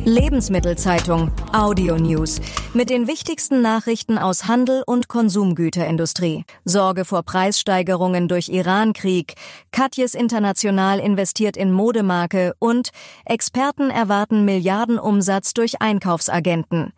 Lebensmittelzeitung Audio News mit den wichtigsten Nachrichten aus Handel und Konsumgüterindustrie. Sorge vor Preissteigerungen durch Iran-Krieg, Katjes International investiert in Modemarke und Experten erwarten Milliardenumsatz durch Einkaufsagenten.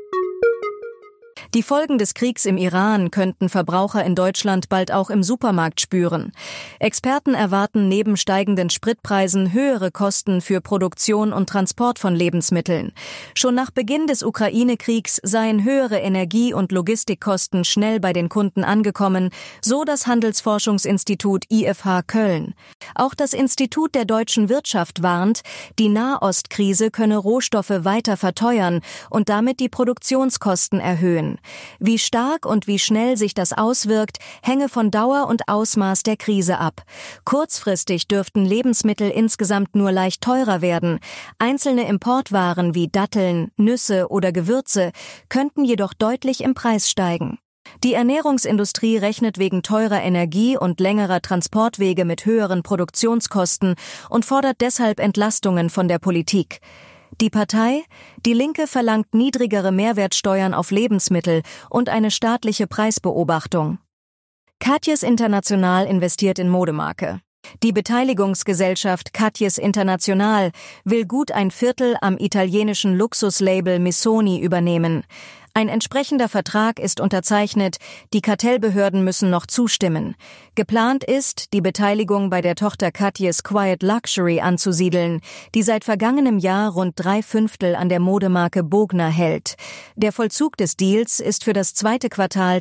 Die Folgen des Kriegs im Iran könnten Verbraucher in Deutschland bald auch im Supermarkt spüren. Experten erwarten neben steigenden Spritpreisen höhere Kosten für Produktion und Transport von Lebensmitteln. Schon nach Beginn des Ukraine-Kriegs seien höhere Energie- und Logistikkosten schnell bei den Kunden angekommen, so das Handelsforschungsinstitut IFH Köln. Auch das Institut der deutschen Wirtschaft warnt, die Nahostkrise könne Rohstoffe weiter verteuern und damit die Produktionskosten erhöhen. Wie stark und wie schnell sich das auswirkt, hänge von Dauer und Ausmaß der Krise ab. Kurzfristig dürften Lebensmittel insgesamt nur leicht teurer werden. Einzelne Importwaren wie Datteln, Nüsse oder Gewürze könnten jedoch deutlich im Preis steigen. Die Ernährungsindustrie rechnet wegen teurer Energie und längerer Transportwege mit höheren Produktionskosten und fordert deshalb Entlastungen von der Politik. Die Partei, die Linke, verlangt niedrigere Mehrwertsteuern auf Lebensmittel und eine staatliche Preisbeobachtung. Katjes International investiert in Modemarke. Die Beteiligungsgesellschaft Katjes International will gut ein Viertel am italienischen Luxuslabel Missoni übernehmen. Ein entsprechender Vertrag ist unterzeichnet, die Kartellbehörden müssen noch zustimmen. Geplant ist, die Beteiligung bei der Tochter Katjes Quiet Luxury anzusiedeln, die seit vergangenem Jahr rund 3/5 an der Modemarke Bogner hält. Der Vollzug des Deals ist für das zweite Quartal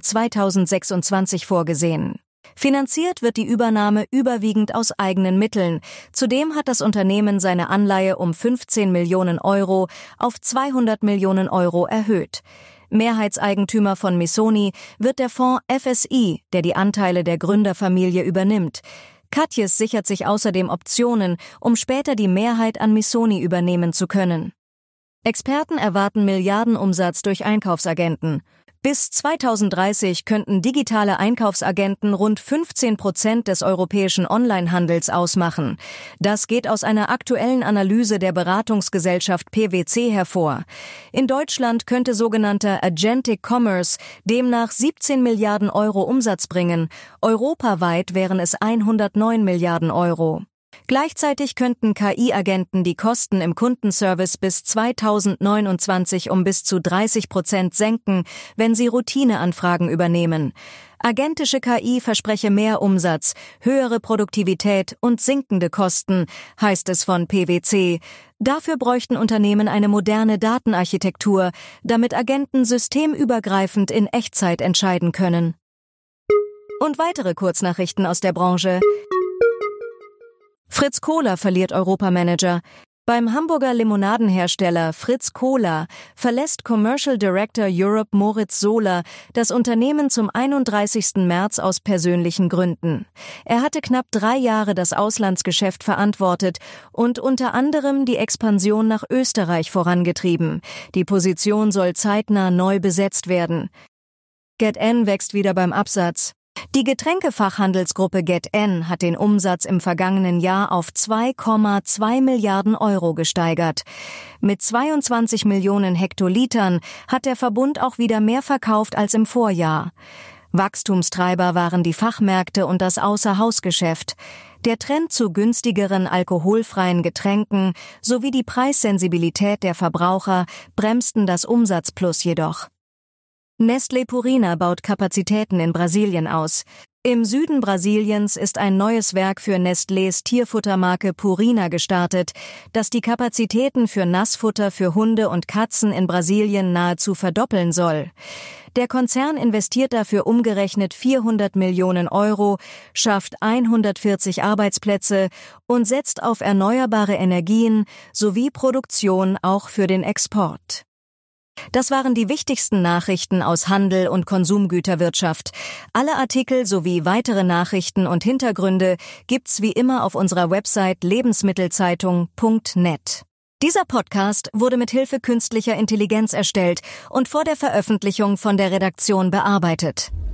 2026 vorgesehen. Finanziert wird die Übernahme überwiegend aus eigenen Mitteln. Zudem hat das Unternehmen seine Anleihe um 15 Millionen Euro auf 200 Millionen Euro erhöht. Mehrheitseigentümer von Missoni wird der Fonds FSI, der die Anteile der Gründerfamilie übernimmt. Katjes sichert sich außerdem Optionen, um später die Mehrheit an Missoni übernehmen zu können. Experten erwarten Milliardenumsatz durch Einkaufsagenten. Bis 2030 könnten digitale Einkaufsagenten rund 15% des europäischen Onlinehandels ausmachen. Das geht aus einer aktuellen Analyse der Beratungsgesellschaft PwC hervor. In Deutschland könnte sogenannter Agentic Commerce demnach 17 Milliarden Euro Umsatz bringen. Europaweit wären es 109 Milliarden Euro. Gleichzeitig könnten KI-Agenten die Kosten im Kundenservice bis 2029 um bis zu 30% senken, wenn sie Routineanfragen übernehmen. Agentische KI verspreche mehr Umsatz, höhere Produktivität und sinkende Kosten, heißt es von PwC. Dafür bräuchten Unternehmen eine moderne Datenarchitektur, damit Agenten systemübergreifend in Echtzeit entscheiden können. Und weitere Kurznachrichten aus der Branche. Fritz Kohler verliert Europamanager. Beim Hamburger Limonadenhersteller Fritz Kohler verlässt Commercial Director Europe Moritz Sohler das Unternehmen zum 31. März aus persönlichen Gründen. Er hatte knapp 3 Jahre das Auslandsgeschäft verantwortet und unter anderem die Expansion nach Österreich vorangetrieben. Die Position soll zeitnah neu besetzt werden. Get-N wächst wieder beim Absatz. Die Getränkefachhandelsgruppe Get-N hat den Umsatz im vergangenen Jahr auf 2,2 Milliarden Euro gesteigert. Mit 22 Millionen Hektolitern hat der Verbund auch wieder mehr verkauft als im Vorjahr. Wachstumstreiber waren die Fachmärkte und das Außerhausgeschäft. Der Trend zu günstigeren alkoholfreien Getränken sowie die Preissensibilität der Verbraucher bremsten das Umsatzplus jedoch. Nestlé Purina baut Kapazitäten in Brasilien aus. Im Süden Brasiliens ist ein neues Werk für Nestlés Tierfuttermarke Purina gestartet, das die Kapazitäten für Nassfutter für Hunde und Katzen in Brasilien nahezu verdoppeln soll. Der Konzern investiert dafür umgerechnet 400 Millionen Euro, schafft 140 Arbeitsplätze und setzt auf erneuerbare Energien sowie Produktion auch für den Export. Das waren die wichtigsten Nachrichten aus Handel und Konsumgüterwirtschaft. Alle Artikel sowie weitere Nachrichten und Hintergründe gibt's wie immer auf unserer Website lebensmittelzeitung.net. Dieser Podcast wurde mit Hilfe künstlicher Intelligenz erstellt und vor der Veröffentlichung von der Redaktion bearbeitet.